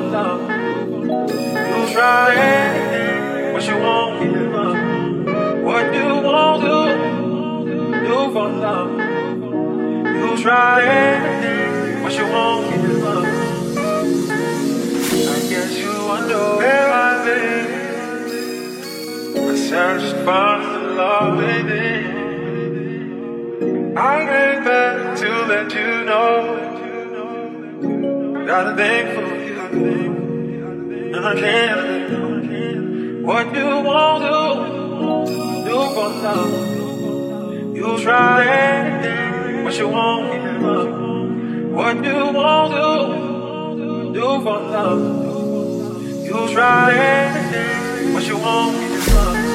love. You try anything, but you won't give up. What you won't do for love. You try anything, but you won't give up. I guess you wonder where I've been. I searched for the love within. I came back to let you know. Got a thing for you, and I can't. What you won't do for love. You try anything, but you won't give up. What you won't do for love. You try anything, but you won't give up.